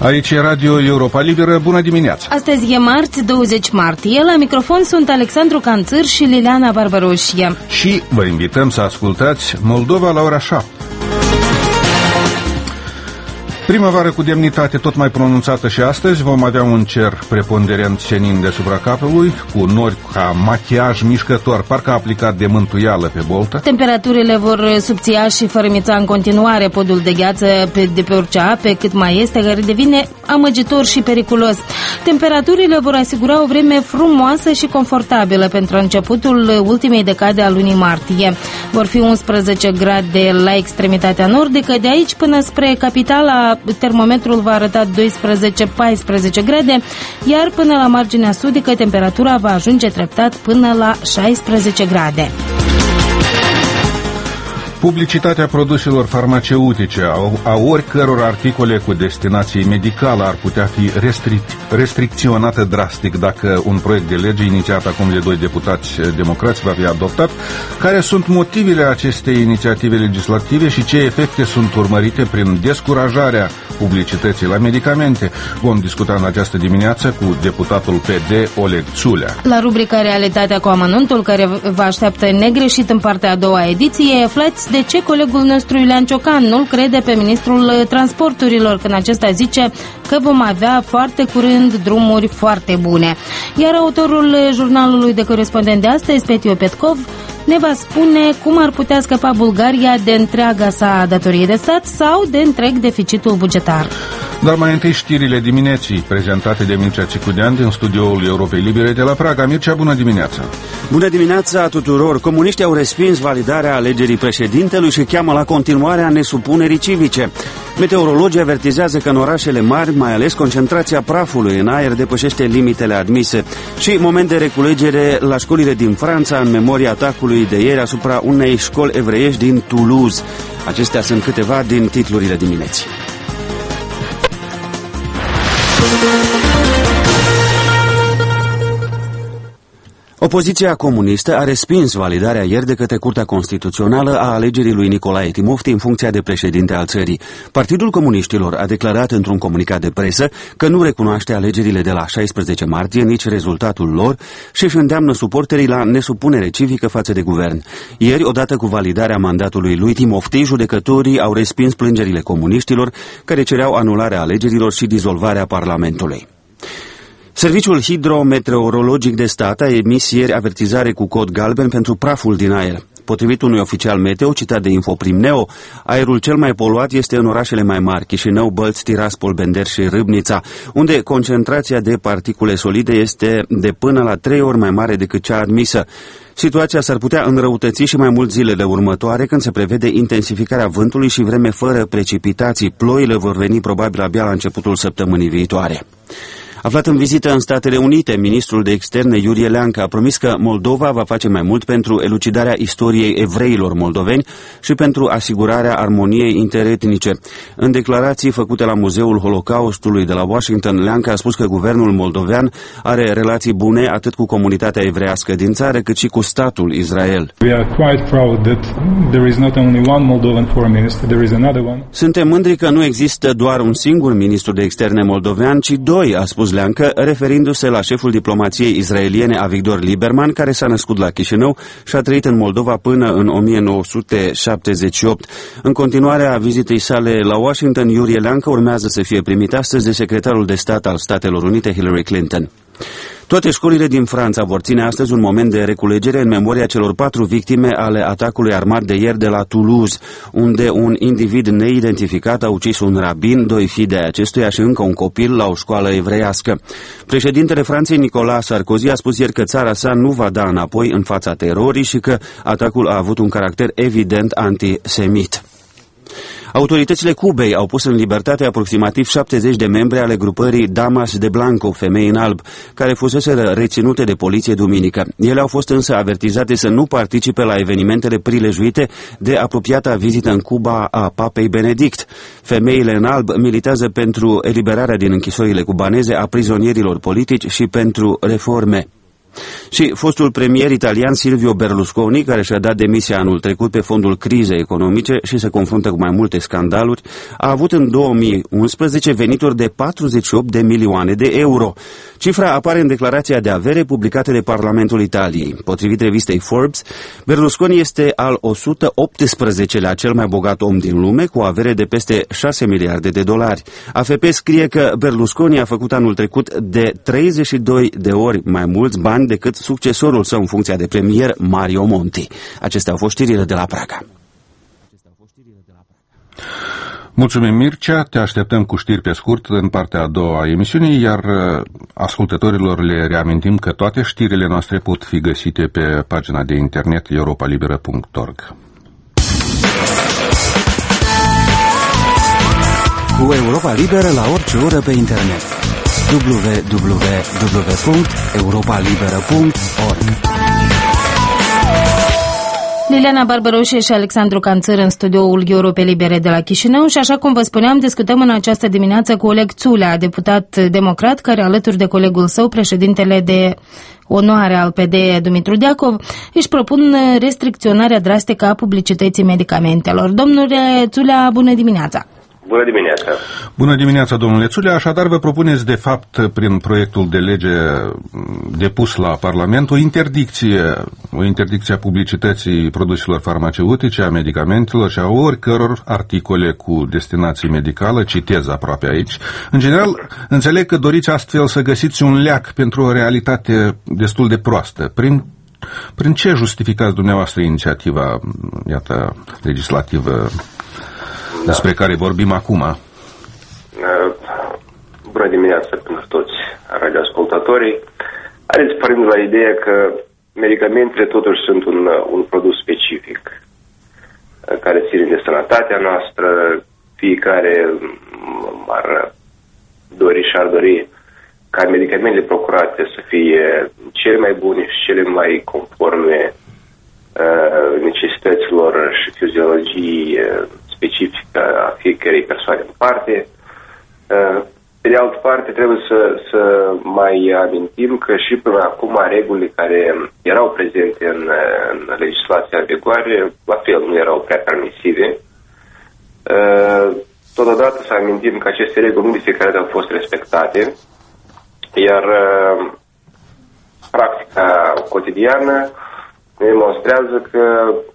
Aici e Radio Europa Liberă, bună dimineața! Astăzi e marți, 20 martie, la microfon sunt Alexandru Canțâr și Liliana Barbaroșie. Și vă invităm să ascultați Moldova la ora 7. Primăvară cu demnitate tot mai pronunțată și astăzi. Vom avea un cer preponderent senin deasupra capului, cu nori ca machiaj mișcător, parcă aplicat de mântuială pe boltă. Temperaturile vor subția și fărâmița în continuare podul de gheață de pe orice ape, cât mai este, care devine amăgitor și periculos. Temperaturile vor asigura o vreme frumoasă și confortabilă pentru începutul ultimei decade a lunii martie. Vor fi 11 grade la extremitatea nordică, de aici până spre capitala termometrul va arăta 12-14 grade, iar până la marginea sudică temperatura va ajunge treptat până la 16 grade. Publicitatea produselor farmaceutice, a oricăror articole cu destinație medicală ar putea fi restricționată drastic dacă un proiect de lege inițiat acum de 2 deputați democrați va fi adoptat. Care sunt motivele acestei inițiative legislative și ce efecte sunt urmărite prin descurajarea publicității la medicamente? Vom discuta în această dimineață cu deputatul PD Oleg Țulea. La rubrica Realitatea cu amănuntul, care vă așteaptă negreșit în partea a doua ediție, aflați de ce colegul nostru Iulian Ciocan nu-l crede pe ministrul transporturilor când acesta zice că vom avea foarte curând drumuri foarte bune. Iar autorul jurnalului de corespondent de astăzi, Petio Petkov, ne va spune cum ar putea scăpa Bulgaria de întreaga sa datorie de stat sau de întreg deficitul bugetar. Dar mai întâi știrile dimineții, prezentate de Mircea Cicudean din studioul Europei Libere de la Praga. Mircea, bună dimineața! Bună dimineața tuturor! Comuniștii au respins validarea alegerii președintelui și cheamă la continuarea nesupunerii civice. Meteorologii avertizează că în orașele mari, mai ales concentrația prafului în aer depășește limitele admise. Și moment de reculegere la școlile din Franța în memoria atacului de ieri asupra unei școli evreiești din Toulouse. Acestea sunt câteva din titlurile dimineții. Opoziția comunistă a respins validarea ieri de către Curtea Constituțională a alegerii lui Nicolae Timofti în funcția de președinte al țării. Partidul Comuniștilor a declarat într-un comunicat de presă că nu recunoaște alegerile de la 16 martie, nici rezultatul lor, și își îndeamnă suporterii la nesupunere civică față de guvern. Ieri, odată cu validarea mandatului lui Timofti, judecătorii au respins plângerile comuniștilor care cereau anularea alegerilor și dizolvarea Parlamentului. Serviciul hidrometeorologic de stat a emis ieri avertizare cu cod galben pentru praful din aer. Potrivit unui oficial meteo citat de Infoprim-Neo, aerul cel mai poluat este în orașele mai mari, Chișinău, Bălți, Tiraspol, Bender și Râbnița, unde concentrația de particule solide este de până la 3 ori mai mare decât cea admisă. Situația s-ar putea înrăutăți și mai mult zilele următoare, când se prevede intensificarea vântului și vreme fără precipitații. Ploile vor veni probabil abia la începutul săptămânii viitoare. Aflat în vizită în Statele Unite, ministrul de externe Iurie Leancă a promis că Moldova va face mai mult pentru elucidarea istoriei evreilor moldoveni și pentru asigurarea armoniei interetnice. În declarații făcute la Muzeul Holocaustului de la Washington, Leancă a spus că guvernul moldovean are relații bune atât cu comunitatea evreiască din țară, cât și cu statul Israel. Suntem mândri că nu există doar un singur ministru de externe moldovean, ci 2, a spus Leancă, referindu-se la șeful diplomației israeliene Avigdor Lieberman, care s-a născut la Chișinău și a trăit în Moldova până în 1978. În continuare a vizitei sale la Washington, Iurie Leancă urmează să fie primit astăzi de secretarul de stat al Statelor Unite, Hillary Clinton. Toate școlile din Franța vor ține astăzi un moment de reculegere în memoria celor 4 victime ale atacului armat de ieri de la Toulouse, unde un individ neidentificat a ucis un rabin, 2 fii de acestuia și încă un copil la o școală evreiască. Președintele Franței, Nicolas Sarkozy, a spus ieri că țara sa nu va da înapoi în fața terorii și că atacul a avut un caracter evident antisemit. Autoritățile Cubei au pus în libertate aproximativ 70 de membri ale grupării Damas de Blanco, femei în alb, care fuseseră reținute de poliție duminică. Ele au fost însă avertizate să nu participe la evenimentele prilejuite de apropiata vizită în Cuba a Papei Benedict. Femeile în alb militează pentru eliberarea din închisorile cubaneze a prizonierilor politici și pentru reforme. Și fostul premier italian Silvio Berlusconi, care și-a dat demisia anul trecut pe fondul crizei economice și se confruntă cu mai multe scandaluri, a avut în 2011 venituri de 48 de milioane de euro. Cifra apare în declarația de avere publicată de Parlamentul Italiei. Potrivit revistei Forbes, Berlusconi este al 118-lea cel mai bogat om din lume, cu o avere de peste 6 miliarde de dolari. AFP scrie că Berlusconi a făcut anul trecut de 32 de ori mai mulți bani decât succesorul său în funcția de premier, Mario Monti. Acestea au fost știrile de la Praga. Mulțumim, Mircea, te așteptăm cu știri pe scurt în partea a doua a emisiunii, iar ascultătorilor le reamintim că toate știrile noastre pot fi găsite pe pagina de internet europalibera.org. Cu Europa Liberă la orice oră pe internet. www.europalibera.org. Liliana Barbaroșe și Alexandru Canțăr în studioul Europei Libere de la Chișinău și așa cum vă spuneam, discutăm în această dimineață cu Oleg Țulea, deputat democrat, care alături de colegul său, președintele de onoare al PD, Dumitru Deacov, își propun restricționarea drastică a publicității medicamentelor. Domnule Țulea, bună dimineața! Bună dimineața! Bună dimineața, domnule Țulea. Așadar, vă propuneți, de fapt, prin proiectul de lege depus la Parlament, o interdicție a publicității produselor farmaceutice, a medicamentelor și a oricăror articole cu destinație medicală, citez aproape aici. În general, înțeleg că doriți astfel să găsiți un leac pentru o realitate destul de proastă. Prin ce justificați dumneavoastră inițiativa, iată, legislativă despre care vorbim acum? Bună dimineața pentru toți radioascultătorii. Haideți pornind la ideea că medicamentele totuși sunt un produs specific care ține de sănătatea noastră. Fiecare ar dori ca medicamentele procurate să fie cele mai bune și cele mai conforme necesităților și fiziologii specifică a fiecărei persoane în parte. Pe de altă parte, trebuie să mai amintim că și până acum regulile care erau prezente în legislația în vigoare, la fel, nu erau prea permisive. Totodată să amintim că aceste reguli nu de fiecare dată au fost respectate, iar practica cotidiană ne demonstrează că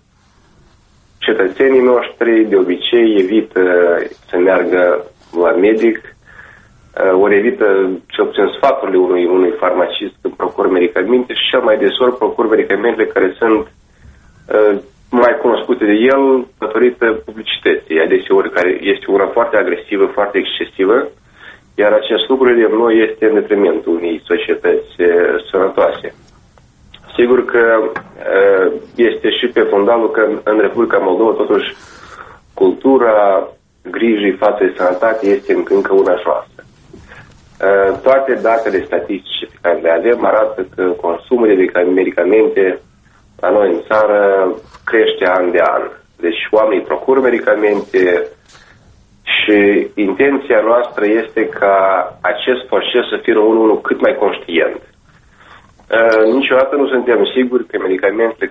cetățenii noștri de obicei evită să meargă la medic, ori evită cel puțin sfaturile unui farmacist când procur medicamente și cel mai desori procur medicamentele care sunt mai cunoscute de el datorită publicității, adeseori care este una foarte agresivă, foarte excesivă, iar acest lucru de noi este în detrimentul unei societăți sănătoase. Sigur că este și pe fundalul că în Republica Moldova totuși cultura grijii față de sănătate este încă una joasă. Toate datele statistice pe care le avem arată că consumul de medicamente la noi în țară crește an de an. Deci oamenii procură medicamente și intenția noastră este ca acest proces să fie unul cât mai conștient. Niciodată nu suntem siguri că medicamentele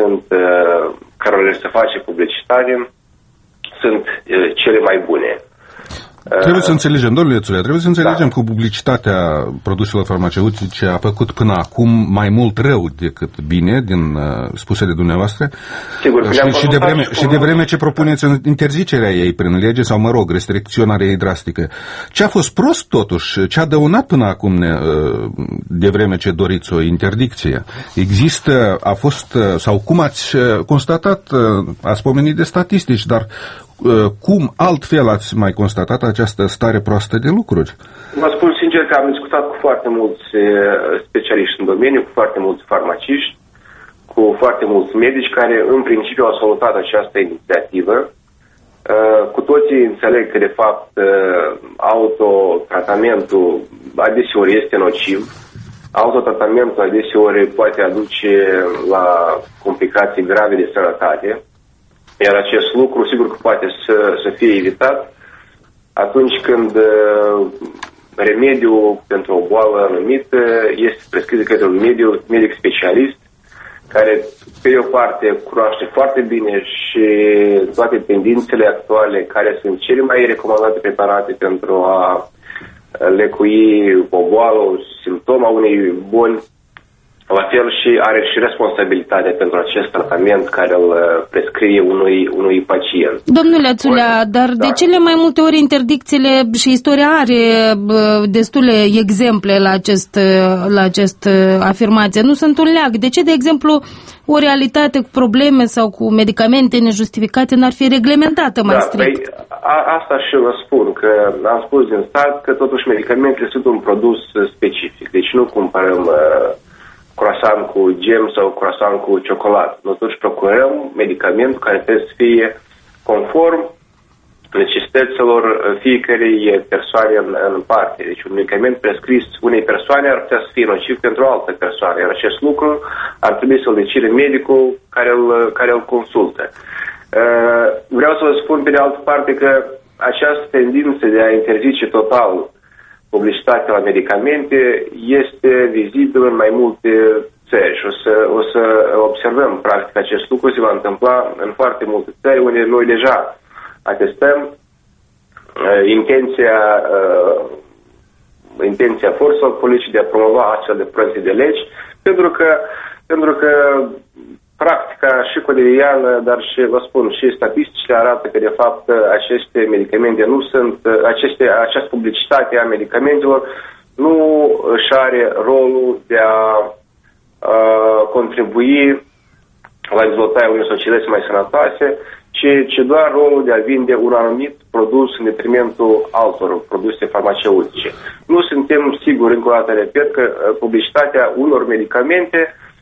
care le se face publicitare sunt cele mai bune. Trebuie să înțelegem, domnule Țulea, trebuie să înțelegem că publicitatea produselor farmaceutice a făcut până acum mai mult rău decât bine, din spusele dumneavoastră. Sigur, și de vreme ce propuneți interzicerea ei prin lege sau, mă rog, restricționarea ei drastică. Ce a fost prost totuși, ce a dăunat până acum de vreme ce doriți o interdicție? Există, a fost, sau cum ați constatat, ați pomenit de statistici, dar cum altfel ați mai constatat această stare proastă de lucruri? Vă spun sincer că am discutat cu foarte mulți specialiști în domeniu, cu foarte mulți farmaciști, cu foarte mulți medici care în principiu au salutat această inițiativă. Cu toții înțeleg că de fapt autotratamentul adeseori este nociv. Autotratamentul adeseori poate aduce la complicații grave de sănătate. Iar acest lucru, sigur că poate să fie evitat atunci când remediul pentru o boală anumită este prescris de către un medic specialist care, pe de o parte, cunoaște foarte bine și toate tendințele actuale care sunt cele mai recomandate preparate pentru a lecui o boală, o simptom a unei boli. La fel și are și responsabilitatea pentru acest tratament care îl prescrie unui pacient. Domnule Țulea, dar da. De cele mai multe ori interdicțiile și istoria are destule exemple la acest afirmație. Nu sunt un leag. De ce, de exemplu, o realitate cu probleme sau cu medicamente nejustificate n-ar fi reglementată mai strict? Asta și vă spun, că am spus din start că totuși medicamentele sunt un produs specific. Deci nu cumpărăm croissant cu gem sau croissant cu ciocolată. Noi totuși procurăm medicament care trebuie să fie conform necesităților fiecărei persoane în parte. Deci un medicament prescris unei persoane ar putea să fie nociv pentru o altă persoană, iar acest lucru ar trebui să-l decide medicul care îl consultă. Vreau să vă spun pe de altă parte că această tendință de a interzice total publicitatea la medicamente este vizibil în mai multe țări și o să observăm practic acest lucru se va întâmpla în foarte multe țări unde noi deja atestăm intenția forțelor politice de a promova astfel de proiecte de legi, pentru că practica și cotidiană, dar și, vă spun, și statisticile arată că, de fapt, aceste medicamente nu sunt, această publicitate a medicamentelor nu își are rolul de a contribui la dezvoltarea unei societăți mai sănătoase, ci doar rolul de a vinde un anumit produs în detrimentul altor produse farmaceutice. Nu suntem siguri, încă o dată repet, că publicitatea unor medicamente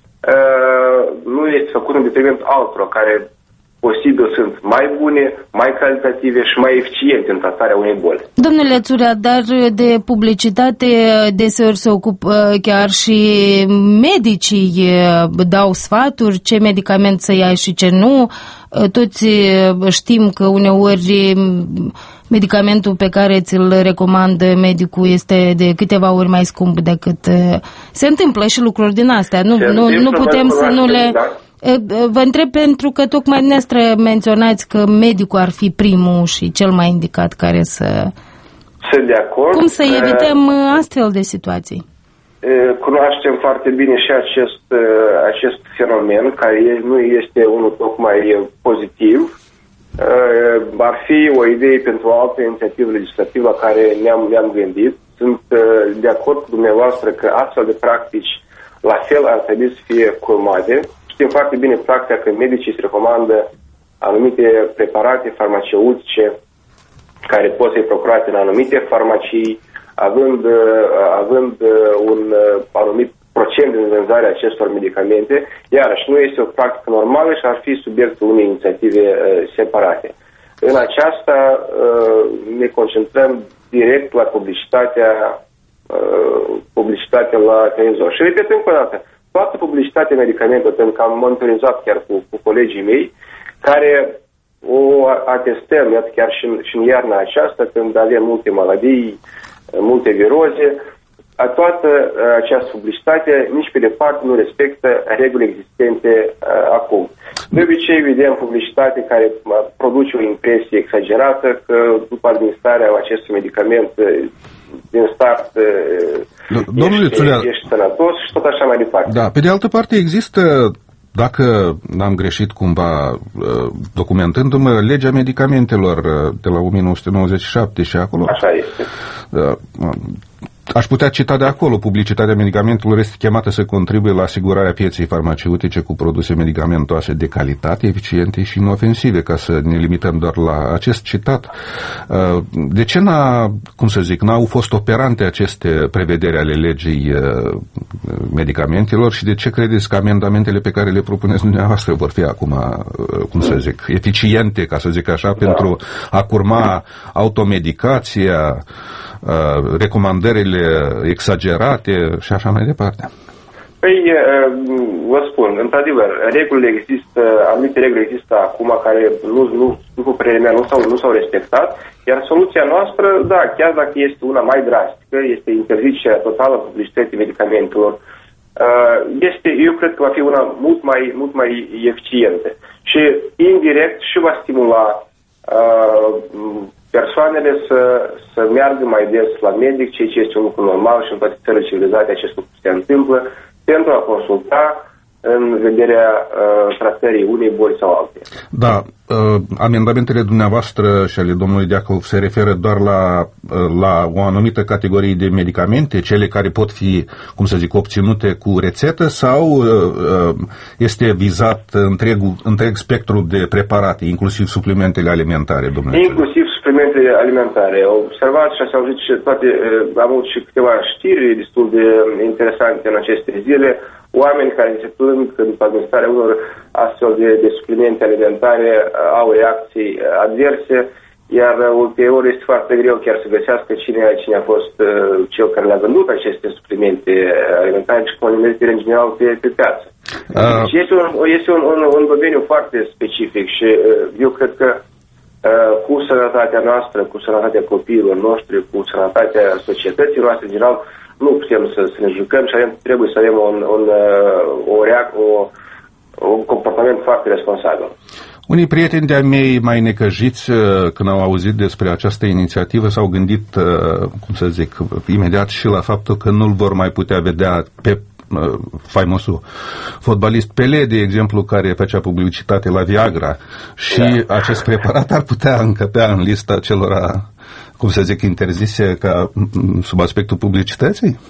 nu este făcut în detriment altora care posibil sunt mai bune, mai calitative și mai eficiente în tratarea unei boli. Domnule Țurea, dar de publicitate deseori se ocupă chiar și medicii, dau sfaturi ce medicament să ia și ce nu. Toți știm că uneori medicamentul pe care ți-l recomandă medicul este de câteva ori mai scump decât... Se întâmplă și lucruri din astea. Nu putem să nu le... Da? Vă întreb pentru că tocmai dumneavoastră menționați că medicul ar fi primul și cel mai indicat care să... Sunt de acord. Cum să evităm astfel de situații? Cunoaștem foarte bine și acest fenomen, care nu este unul tocmai pozitiv. Ar fi o idee pentru o altă inițiativă legislativă la care ne-am gândit. Sunt de acord cu dumneavoastră că astfel de practici la fel ar trebui să fie curmate. Știm foarte bine practica că medicii îți recomandă anumite preparate farmaceutice care pot fi procurate în anumite farmacii, având un anumit procent de vânzare a acestor medicamente, iarăși nu este o practică normală și ar fi subiectul unei inițiative separate. În aceasta ne concentrăm direct la publicitatea la televizor. Și repet încă o dată, toată publicitatea medicamentelor, pentru că am monitorizat chiar cu colegii mei, care o atestăm, iată, chiar și în iarna aceasta, când avem multe maladii, multe viroze, toată această publicitate nici pe departe nu respectă regulile existente acum. De obicei vedem publicitate care produce o impresie exagerată că după administrarea acestui medicament din start ești sănătos și tot așa mai departe. Da, pe de altă parte există, dacă n-am greșit cumva documentându-mă, legea medicamentelor de la 1997 și acolo. Așa este. Aș putea cita de acolo, publicitatea medicamentelor este chemată să contribuie la asigurarea pieței farmaceutice cu produse medicamentoase de calitate, eficiente și inofensive, ca să ne limităm doar la acest citat. De ce n-au fost operante aceste prevederi ale legii medicamentelor și de ce credeți că amendamentele pe care le propuneți dumneavoastră vor fi acum, eficiente, ca să zic așa, pentru a curma automedicația, recomandările exagerate și așa mai departe? Păi, vă spun, într-adevăr, anumite reguli există acum care, după părerea mea, nu s-au respectat, iar soluția noastră, da, chiar dacă este una mai drastică, este interzicerea totală a publicității medicamentelor, eu cred că va fi una mult mai eficientă și indirect și va stimula persoanele să meargă mai des la medic, ceea ce este un lucru normal și în toate țările civilizate acest lucru se întâmplă, pentru a consulta în vederea tratării unei boli sau alte. Da, amendamentele dumneavoastră și ale domnului Deacov se referă doar la o anumită categorie de medicamente, cele care pot fi, obținute cu rețetă, sau este vizat întreg spectru de preparate, inclusiv suplimentele alimentare, domnule? Inclusiv suplimentele alimentare. Observați și ați auzit și am avut și câteva știri destul de interesante în aceste zile, oameni care se plâng când administrarea unor astfel de suplimente alimentare au reacții adverse, iar ulterior este foarte greu chiar să găsească cine a fost cel care le-a vândut aceste suplimente alimentare și cum le în general pe piață. Deci este un domeniu foarte specific și eu cred că cu sănătatea noastră, cu sănătatea copiilor noștri, cu sănătatea societății noastre în general, nu putem să ne jucăm și trebuie să avem un comportament foarte responsabil. Unii prieteni de-a mei mai necăjiți, când au auzit despre această inițiativă, s-au gândit, imediat și la faptul că nu-l vor mai putea vedea pe faimosul fotbalist Pelé, de exemplu, care făcea publicitate la Viagra și acest preparat ar putea încăpea în lista celora, interzise sub aspectul publicității?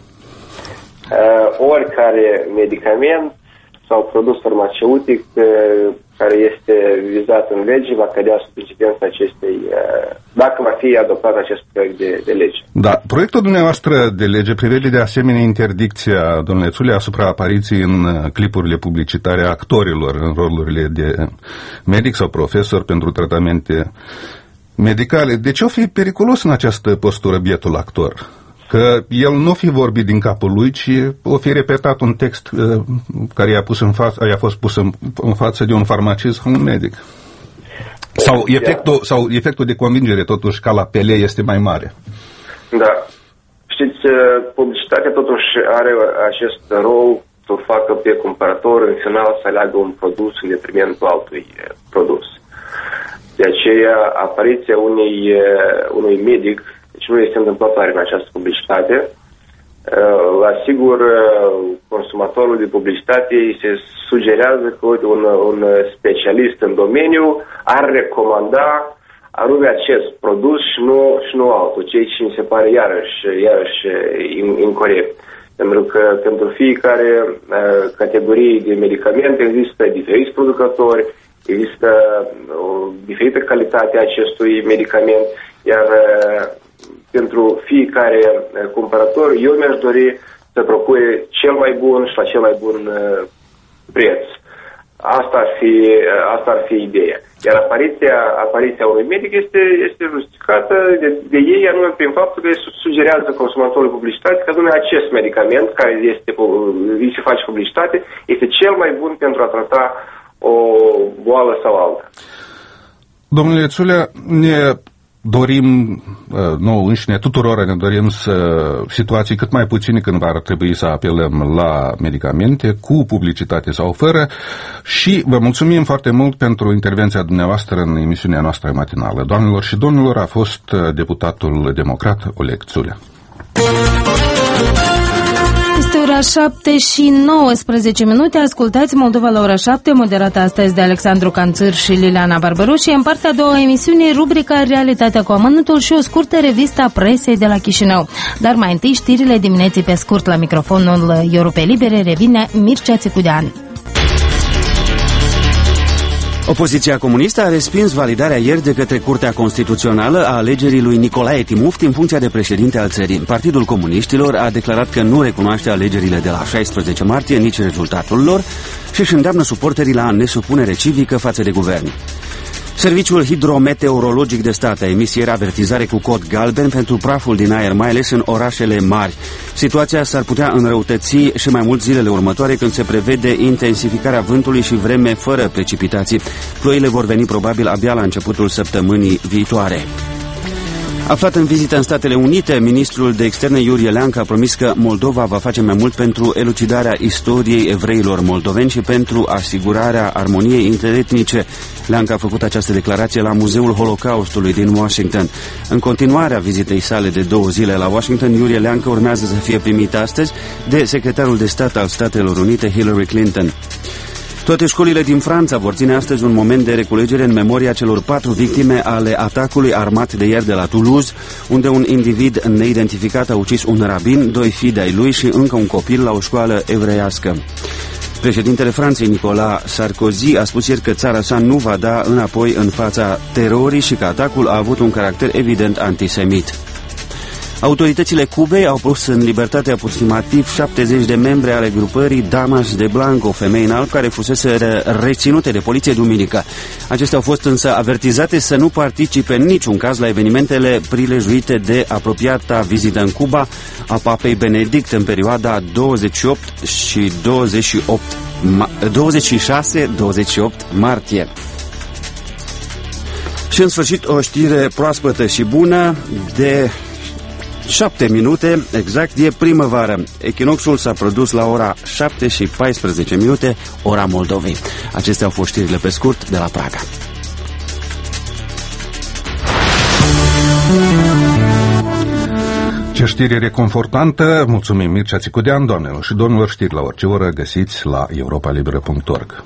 Oricare medicament sau produs farmaceutic care este vizat în lege va cădea sub incidența acestei, dacă va fi adoptat acest proiect de lege. Da, proiectul dumneavoastră de lege prevede de asemenea interdicția, domnule Țulea, asupra apariției în clipurile publicitare a actorilor în rolurile de medic sau profesor pentru tratamente medicale. De ce o fi periculos în această postură bietul actor? Că el nu fi vorbit din capul lui, ci o fi repetat un text care i-a fost pus în față de un farmacist sau un medic. Sau efectul de convingere, totuși, ca la Pelé este mai mare. Da. Știți, publicitatea totuși are acest rol să facă pe cumpărător în final să aleagă un produs în detrimentul altui produs. De aceea, apariția unui medic, deci nu este întâmplătoare în această publicitate, asigur consumatorul de publicitate se sugerează că un specialist în domeniu ar recomanda anume acest produs și nu altul, ceea ce mi se pare iarăși incorect. Pentru că pentru fiecare categorie de medicamente există diferiți producători, există o diferită calitate a acestui medicament, iar pentru fiecare cumpărător, eu mi-aș dori să procure cel mai bun și la cel mai bun preț. Asta ar fi ideea. Iar apariția unui medic este justificată de ei anume prin faptul că sugerează consumatorului publicitate că anume acest medicament care îi se face publicitate este cel mai bun pentru a trata o boală sau alta. Domnule Țulea, ne dorim, nouă înșine, tuturor ne dorim situații cât mai puține când ar trebui să apelăm la medicamente, cu publicitate sau fără, și vă mulțumim foarte mult pentru intervenția dumneavoastră în emisiunea noastră matinală. Doamnelor și domnilor, a fost deputatul democrat Oleg Țulea. Este ora 7:19. Ascultați Moldova la ora 7, moderată astăzi de Alexandru Canțâr și Liliana Barbaru, și în partea a doua emisiune rubrica Realitatea cu amănuntul și o scurtă revistă a presei de la Chișinău. Dar mai întâi știrile dimineții pe scurt. La microfonul Europe Libere revine Mircea Țicudean. Opoziția comunistă a respins validarea ieri de către Curtea Constituțională a alegerii lui Nicolae Timofti în funcția de președinte al țării. Partidul Comuniștilor a declarat că nu recunoaște alegerile de la 16 martie, nici rezultatul lor, și își îndeamnă suporterii la nesupunere civică față de guvern. Serviciul hidrometeorologic de stat a emis ieri avertizare cu cod galben pentru praful din aer, mai ales în orașele mari. Situația s-ar putea înrăutăți și mai mult zilele următoare, când se prevede intensificarea vântului și vreme fără precipitații. Ploile vor veni probabil abia la începutul săptămânii viitoare. Aflat în vizită în Statele Unite, ministrul de externe Iurie Leancă a promis că Moldova va face mai mult pentru elucidarea istoriei evreilor moldoveni și pentru asigurarea armoniei interetnice. Leancă a făcut această declarație la Muzeul Holocaustului din Washington. În continuarea vizitei sale de 2 zile la Washington, Iurie Leancă urmează să fie primit astăzi de secretarul de stat al Statelor Unite, Hillary Clinton. Toate școlile din Franța vor ține astăzi un moment de reculegere în memoria celor 4 victime ale atacului armat de ieri de la Toulouse, unde un individ neidentificat a ucis un rabin, 2 fii de-ai lui și încă un copil la o școală evreiască. Președintele Franței, Nicolas Sarkozy, a spus ieri că țara sa nu va da înapoi în fața terorii și că atacul a avut un caracter evident antisemit. Autoritățile Cubei au pus în libertate aproximativ 70 de membri ale grupării Damas de Blanco, femei în alb care fusese reținute de poliție duminică. Acestea au fost însă avertizate să nu participe în niciun caz la evenimentele prilejuite de apropiata vizită în Cuba a Papei Benedict în perioada 26-28 martie. Și în sfârșit o știre proaspătă și bună de 7 minute, exact, e primăvară. Echinoxul s-a produs la ora 7 și 14 minute, ora Moldovei. Acestea au fost știrile pe scurt de la Praga. Ce știre reconfortantă! Mulțumim, Mircea Țicudean, doamnelor și domnilor, știri la orice oră găsiți la europalibera.org.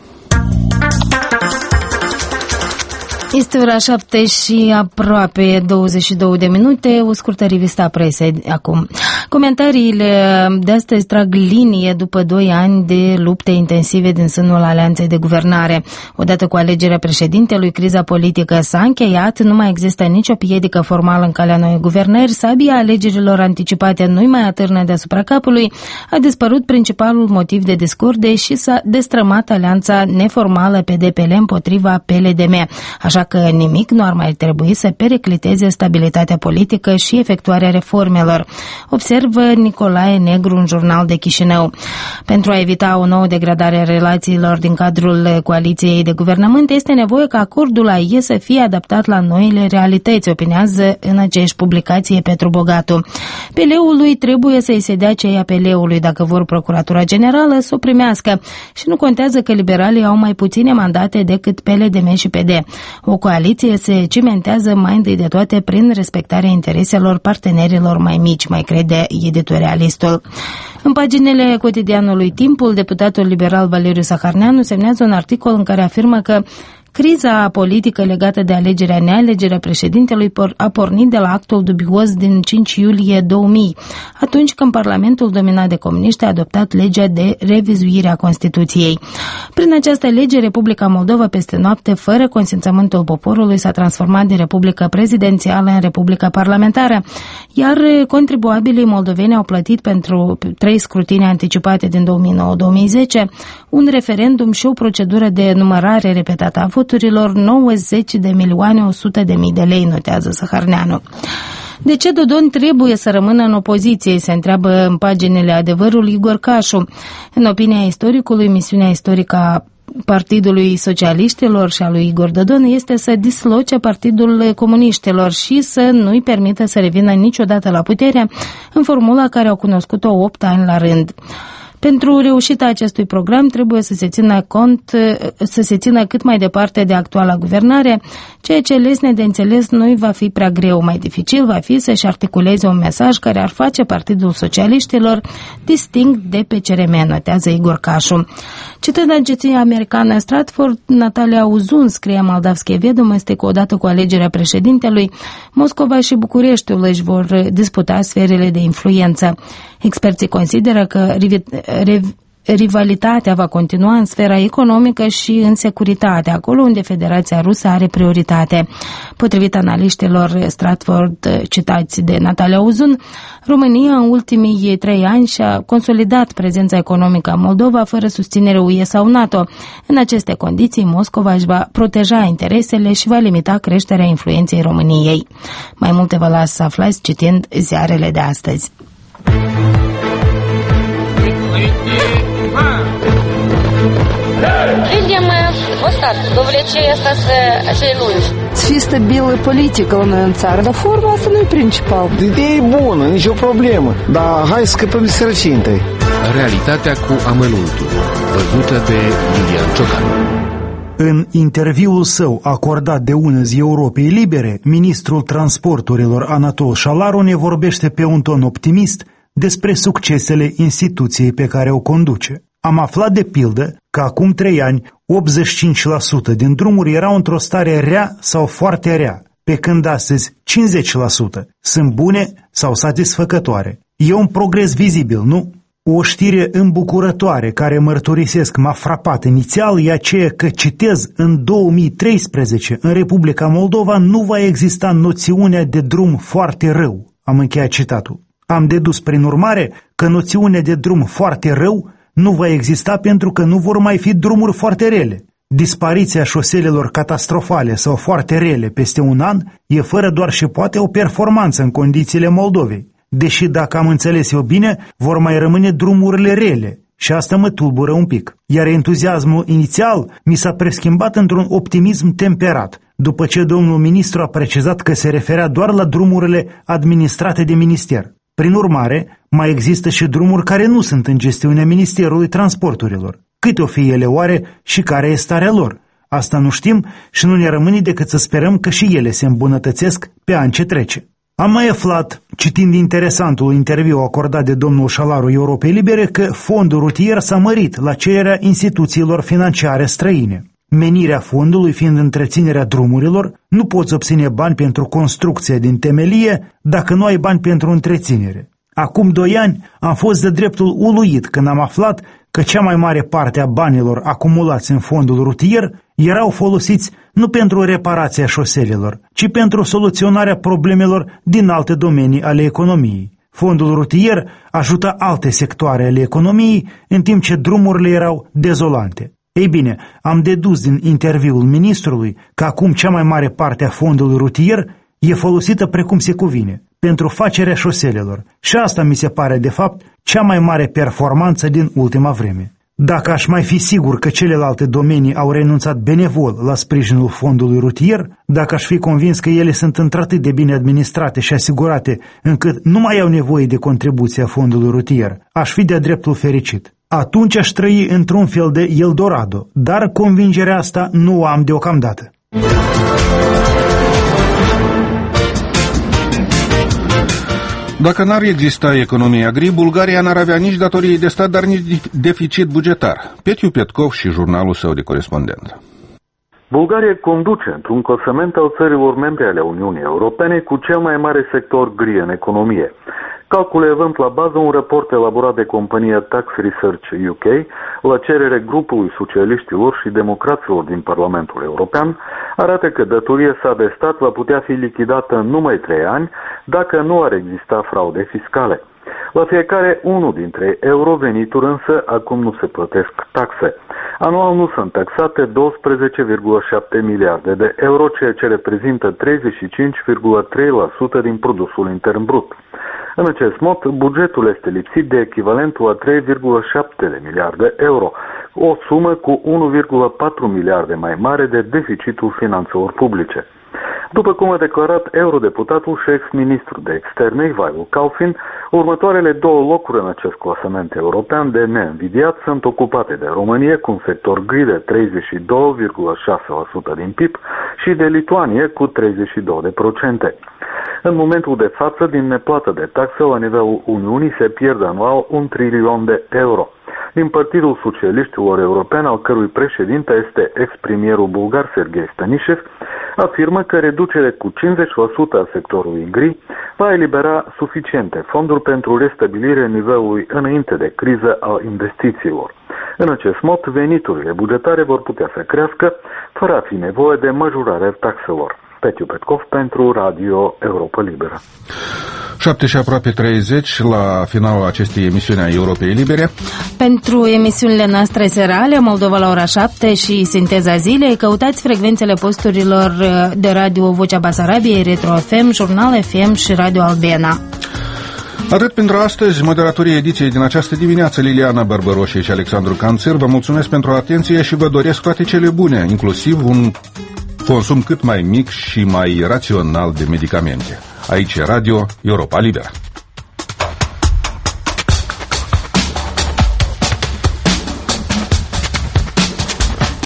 Este ora 7 și aproape 22 de minute, o scurtă revistă a presei acum. Comentariile de astăzi trag linie după 2 ani de lupte intensive din sânul Alianței de Guvernare. Odată cu alegerea președintelui, criza politică s-a încheiat, nu mai există nicio piedică formală în calea noi guvernări, sabia alegerilor anticipate nu-i mai atârnă deasupra capului, a dispărut principalul motiv de discorde și s-a destrămat alianța neformală PDPL împotriva PLDM, așa că nimic nu ar mai trebui să pericliteze stabilitatea politică și efectuarea reformelor, observă Nicolae Negru în Jurnal de Chișinău. Pentru a evita o nouă degradare a relațiilor din cadrul coaliției de guvernământ, este nevoie ca acordul AIE să fie adaptat la noile realități, opinează în aceeași publicație Petru Bogatu. PL-ului trebuie să-i se dea ce ia PL-ului dacă vor Procuratura Generală să o primească și nu contează că liberalii au mai puține mandate decât PLDM și PD. O coaliție se cimentează mai întâi de toate prin respectarea intereselor partenerilor mai mici, mai crede editorialistul. În paginile cotidianului Timpul, deputatul liberal Valeriu Saharneanu semnează un articol în care afirmă că criza politică legată de nealegerea președintelui a pornit de la actul dubios din 5 iulie 2000, atunci când Parlamentul dominat de comuniști a adoptat legea de revizuire a Constituției. Prin această lege, Republica Moldova, peste noapte, fără consimțământul poporului, s-a transformat din Republică prezidențială în Republică parlamentară, iar contribuabilii moldoveni au plătit pentru 3 scrutini anticipate din 2009-2010, un referendum și o procedură de numărare repetată a voturilor, 90.100.000 de lei, notează Saharneanu. De ce Dodon trebuie să rămână în opoziție, se întreabă în paginile Adevărul Igor Cașu. În opinia istoricului, misiunea istorică a Partidului Socialiștilor și a lui Igor Dodon este să disloce Partidul Comuniștilor și să nu-i permită să revină niciodată la putere în formula care au cunoscut-o 8 ani la rând. Pentru reușita acestui program trebuie să se țină cât mai departe de actuala guvernare, ceea ce lesne de înțeles nu va fi prea greu. Mai dificil va fi să-și articuleze un mesaj care ar face Partidul Socialiștilor distinct de PCRM, notează Igor Cașu. Citând agenția americană Stratford, Natalia Uzun scrie Moldavskie Vedomosti că odată cu alegerea președintelui, Moscova și Bucureștiul își vor disputa sferele de influență. Experții consideră că rivalitatea va continua în sfera economică și în securitate, acolo unde Federația Rusă are prioritate. Potrivit analiștilor Stratford, citați de Natalia Uzun, România în ultimii 3 ani și-a consolidat prezența economică a Moldova fără susținere UE sau NATO. În aceste condiții, Moscova își va proteja interesele și va limita creșterea influenței României. Mai multe vă las să aflați citind ziarele de astăzi. Видим остаток, довлечение остаться lungi. Să fie stabilă politică la noi în țară, dar forma asta nu e principal. Ideea e bună, nicio problemă, dar hai să scăpăm de sărăcie întâi. Realitatea cu amănuntul, văzută de Iulian Ciocan. În interviul său acordat de Ună Zi Europei Libere, ministrul transporturilor Anatol Șalaru ne vorbește pe un ton optimist despre succesele instituției pe care o conduce. Am aflat de pildă că acum 3 ani 85% din drumuri erau într-o stare rea sau foarte rea, pe când astăzi 50% sunt bune sau satisfăcătoare. E un progres vizibil, nu? O știre îmbucurătoare care mărturisesc m-a frapat inițial e aceea că, citez, în 2013 în Republica Moldova nu va exista noțiunea de drum foarte rău. Am încheiat citatul. Am dedus prin urmare că noțiunea de drum foarte rău nu va exista pentru că nu vor mai fi drumuri foarte rele. Dispariția șoselelor catastrofale sau foarte rele peste un an e fără doar și poate o performanță în condițiile Moldovei. Deși, dacă am înțeles eu bine, vor mai rămâne drumurile rele și asta mă tulbură un pic. Iar entuziasmul inițial mi s-a preschimbat într-un optimism temperat, după ce domnul ministru a precizat că se referea doar la drumurile administrate de minister. Prin urmare, mai există și drumuri care nu sunt în gestiunea Ministerului Transporturilor. Câte o fi ele oare și care e starea lor? Asta nu știm și nu ne rămâne decât să sperăm că și ele se îmbunătățesc pe an ce trece. Am mai aflat, citind interesantul interviu acordat de domnul Șalaru Europei Libere, că fondul rutier s-a mărit la cererea instituțiilor financiare străine. Menirea fondului fiind întreținerea drumurilor, nu poți obține bani pentru construcția din temelie dacă nu ai bani pentru întreținere. Acum 2 ani am fost de dreptul uluit când am aflat că cea mai mare parte a banilor acumulați în fondul rutier erau folosiți nu pentru reparația șoselelor, ci pentru soluționarea problemelor din alte domenii ale economiei. Fondul rutier ajută alte sectoare ale economiei, în timp ce drumurile erau dezolante. Ei bine, am dedus din interviul ministrului că acum cea mai mare parte a fondului rutier e folosită precum se cuvine, pentru facerea șoselelor. Și asta mi se pare, de fapt, cea mai mare performanță din ultima vreme. Dacă aș mai fi sigur că celelalte domenii au renunțat benevol la sprijinul fondului rutier, dacă aș fi convins că ele sunt într-atât de bine administrate și asigurate încât nu mai au nevoie de contribuția fondului rutier, aș fi de-a dreptul fericit. Atunci aș trăi într-un fel de Eldorado, dar convingerea asta nu o am deocamdată. Dacă n-ar exista economia gri, Bulgaria n-ar avea nici datorie de stat, dar nici deficit bugetar. Petiu Petkov și jurnalul său de corespondent. Bulgaria conduce într-un clasament al țărilor membre ale Uniunii Europene cu cel mai mare sector gri în economie. Calculele având la bază un raport elaborat de compania Tax Research UK la cerere grupului socialiștilor și democraților din Parlamentul European, arată că datoria sa de stat va putea fi lichidată în numai 3 ani dacă nu ar exista fraude fiscale. La fiecare unul dintre eurovenituri însă acum nu se plătesc taxe. Anual nu sunt taxate 12,7 miliarde de euro, ceea ce reprezintă 35,3% din produsul intern brut. În acest mod, bugetul este lipsit de echivalentul a 3,7 de miliarde euro, o sumă cu 1,4 miliarde mai mare de deficitul finanțelor publice. După cum a declarat eurodeputatul și ex-ministru de externe Ivailo Kalfin, următoarele 2 locuri în acest clasament european de neînvidiat sunt ocupate de România cu un sector gri de 32,6% din PIB și de Lituania cu 32%. În momentul de față, din neplată de taxe la nivelul Uniunii se pierde anual 1 trilion de euro. Din Partidul Socialiștilor Europeni, al cărui președinte este ex-premierul bulgar Serghei Stanișev, afirmă că reducerea cu 50% a sectorului gri va elibera suficiente fonduri pentru restabilirea nivelului înainte de criză al investițiilor. În acest mod, veniturile bugetare vor putea să crească fără a fi nevoie de majorarea taxelor. Petiu Petkov pentru Radio Europa Liberă. 7 și aproape 30 la finalul acestei emisiuni a Europei Libere. Pentru emisiunile noastre serale, Moldova la ora 7 și Sinteza Zilei, căutați frecvențele posturilor de radio Vocea Basarabiei, Retro FM, Jurnal FM și Radio Albena. Atât pentru astăzi, moderatorii ediției din această dimineață, Liliana Bărbăroșie și Alexandru Canțer, vă mulțumesc pentru atenție și vă doresc toate cele bune, inclusiv un consum cât mai mic și mai rațional de medicamente. Aici e Radio Europa Liberă.